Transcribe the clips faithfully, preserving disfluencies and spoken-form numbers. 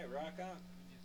rock on.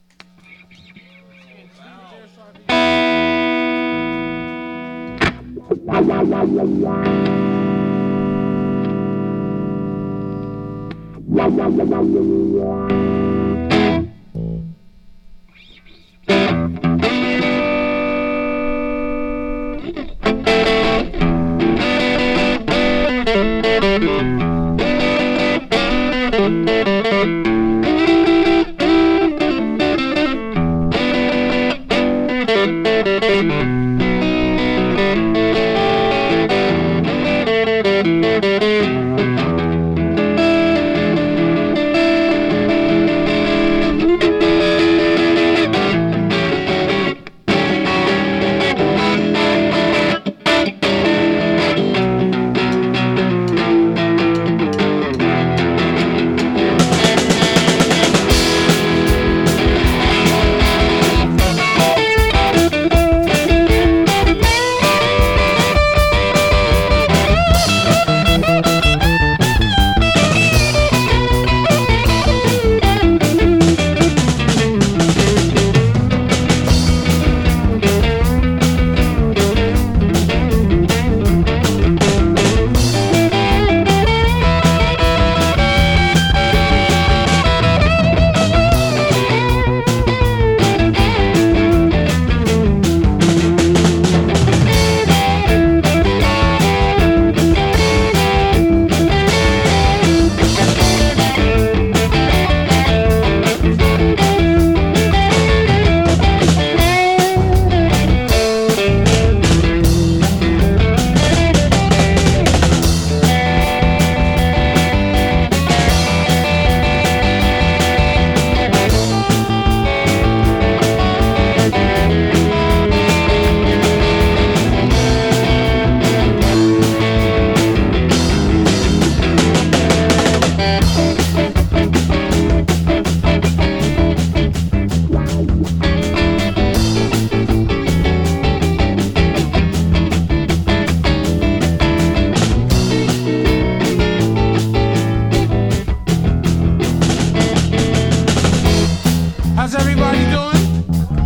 How's everybody doing?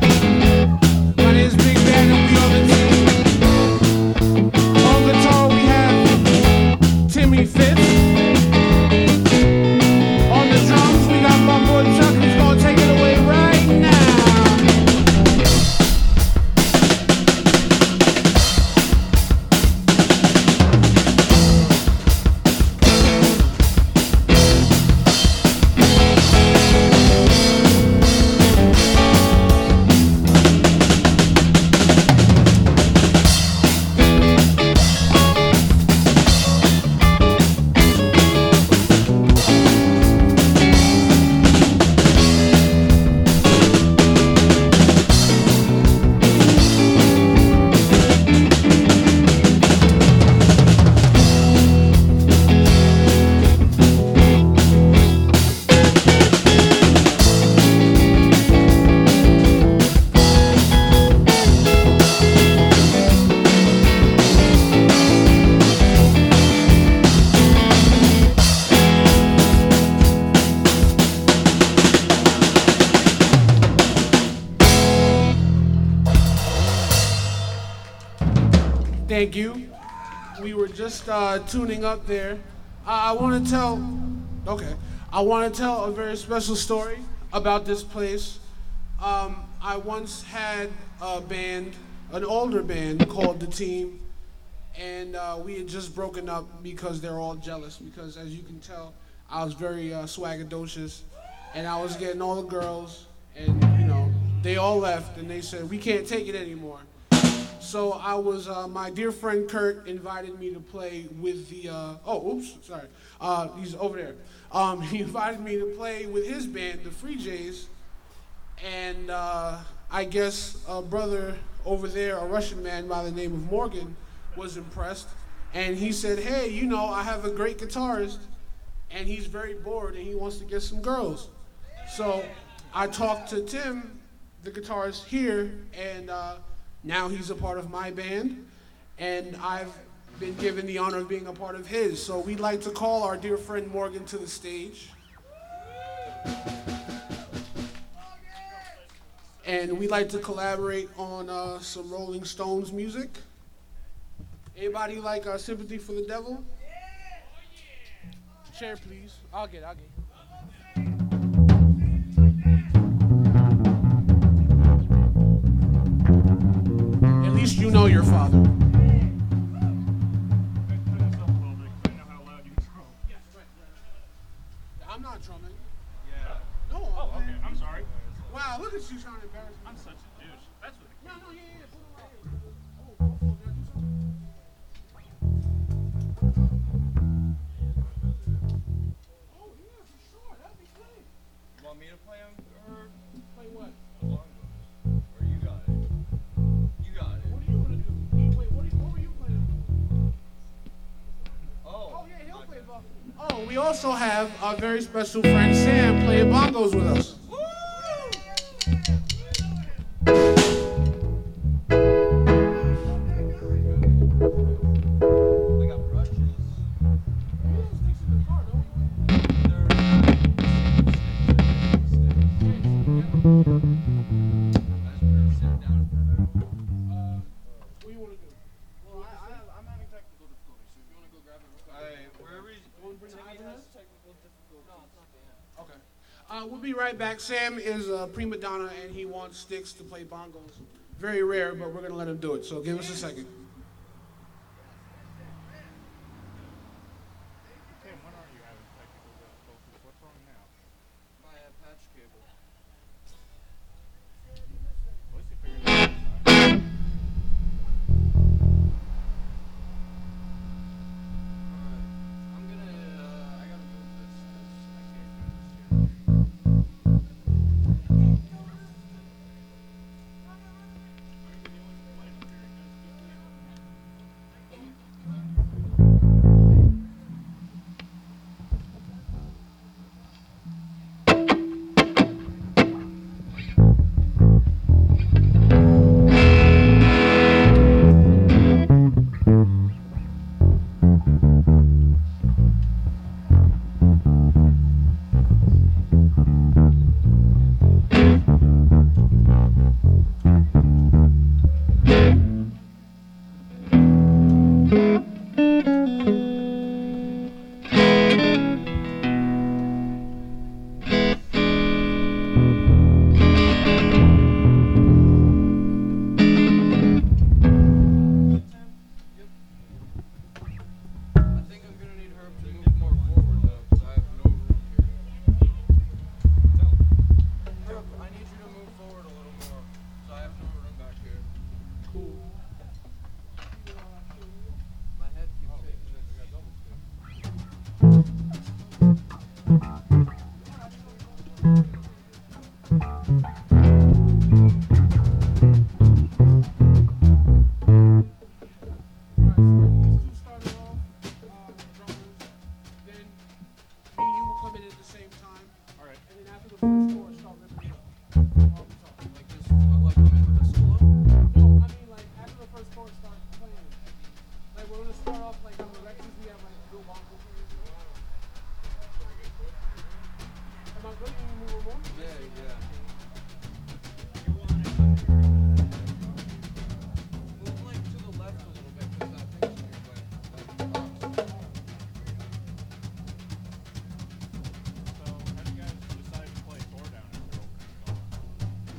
My name is Big Ben and we on the team. On guitar we have Timmy Fitz. On the drums we got my boy Chuck who's gonna take it away right now. Thank you. We were just uh, tuning up there. Uh, I want to tell, okay, I want to tell a very special story about this place. Um, I once had a band, an older band called The Team, and uh, we had just broken up because they're all jealous. Because as you can tell, I was very uh, swaggadocious, and I was getting all the girls, and you know, they all left, and they said we can't take it anymore. So I was, uh, my dear friend Kurt invited me to play with the, uh, oh, oops, sorry, uh, he's over there. Um, he invited me to play with his band, the Free Jays, and uh, I guess a brother over there, a Russian man by the name of Morgan, was impressed, and he said, hey, you know, I have a great guitarist, and he's very bored, and he wants to get some girls. So I talked to Tim, the guitarist here, and uh, now he's a part of my band, and I've been given the honor of being a part of his. So we'd like to call our dear friend Morgan to the stage. and we like to collaborate on uh, some Rolling Stones music. Anybody like uh, Sympathy for the Devil? Chair, please. I'll get it. I'll get it. At least you know your father. I'm not drumming. Yeah. No. Oh, man. okay. I'm sorry. Wow, look at you trying to embarrass me. I'm such a douche. That's what. No, no, yeah, yeah. Put it right here. Oh, oh, oh, did I do something? Oh, yeah, for sure. That'd be great. You want me to play him or Play what? bongos? Or you got it? You got it. What are you gonna do? Wait, what, are you, what were you playing? Oh. Oh, yeah, he'll play bongos. Oh, we also have our very special friend Sam playing bongos with us. I got brushes. What do you want to do? Well, I, I, I'm having technical difficulties, so if you want to go grab it real quick. Alright, wherever you Want to bring the Timmy iPad? has technical difficulties. No, it's not the end. Okay. Uh, we'll be right back. Sam is a prima donna and he wants Sticks to play bongos. Very rare, but we're going to let him do it. So give us a second. Tim, when are you having technical difficulties? What's wrong now? My uh, patch cable. At least you figured it out. Right? Alright. I'm gonna, uh, I gotta move this because I can't do this here. I think I'm gonna need Herb to move more forward though, because I have no room here. Herb, I need you to move forward a little more, because I have no room back here. Cool. My head keeps taking this. Alright, so these two started off, uh, drummers. Then me and you will come in at the same time. Alright. And then after the first chorus, start ripping it up. While we talk. Like this, like come in with a solo? No, I mean like after the first chorus, start playing. Like we're gonna start off like on the directions we have like real bongo players. Am I good? Can you move more? Yeah, yeah. Move like to the left a little bit, because that thing's in your way. That box. So, how do you guys decide to play Thor down after opening?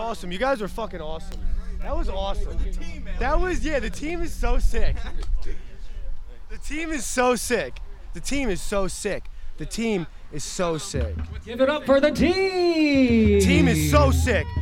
awesome. You guys were fucking awesome. That was awesome. That was, yeah, the team is so sick. The team is so sick. The team is so sick. The team is so sick. Give it up for the team. The team is so sick.